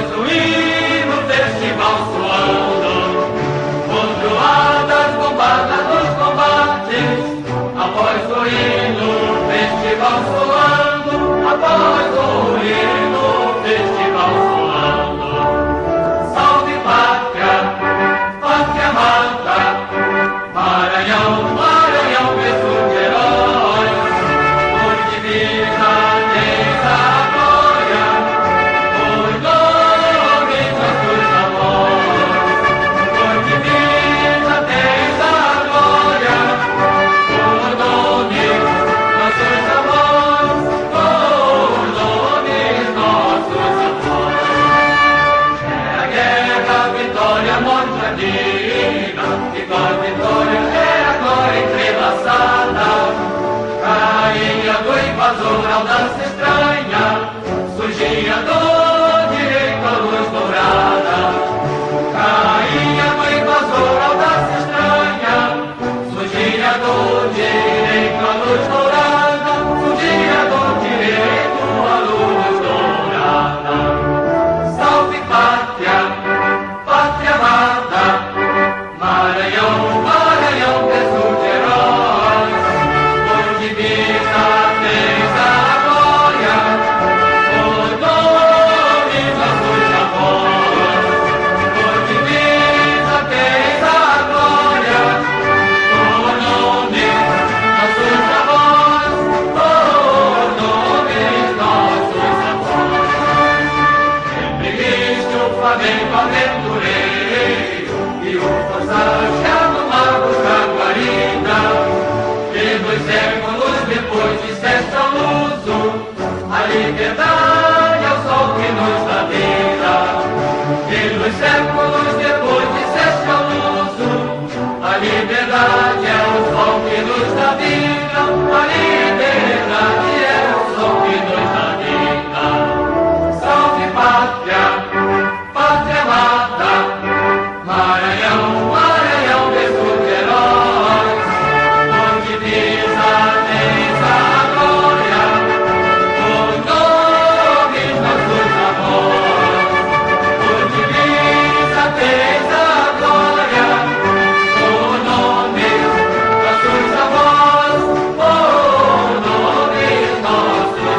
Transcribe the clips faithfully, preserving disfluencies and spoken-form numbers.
Após o hino, festival soando, bondoadas, bombadas dos combates. Após o hino, festival soando, após o hino, festival soando. Salve pátria, pátria amada, Maranhão, Maranhão, berço de heróis, por divisa tens a glória, por nome nossos amores. Por divisa tens a glória, por nome nossos amores, por nome nossos amores. É a guerra, a vitória, a morte, a digna, e com a vitória é a glória entrelaçada. Caía do invasor audácia estranha, surgia do direito a luz dourada. Caía do invasor audácia estranha, surgia do direito a luz dourada. Surgia do direito a luz dourada. Salve pátria, pátria amada, Maranhão, Maranhão, berço de heróis, por divisa tens a glória, por nome nossos amores. Por divisa tens a glória, por nome nossos amores, por nome nossos amores. Sempre viste o Flamengo aventureiro e o forçado mago da guarida, que dois séculos depois disseste ao luso, a liberdade é o sol que nos dá vida. Que dois séculos depois disseste ao luso, a liberdade é o sol que nos dá vida. A liberdade é o sol que nos dá vida. Salve pátria, pátria amada, Maranhão, Maranhão, berço de heróis, por divisa tens a glória, por nome nossos amores. Por divisa tens a glória, por nome nossos amores, por nome nossos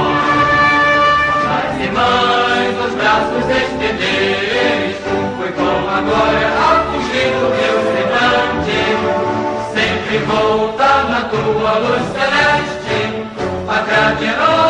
amores. As irmãs os braços estendeis, foi como agora a fugir do teu semblante, sempre voltar na tua luz celeste, pátria de heróis.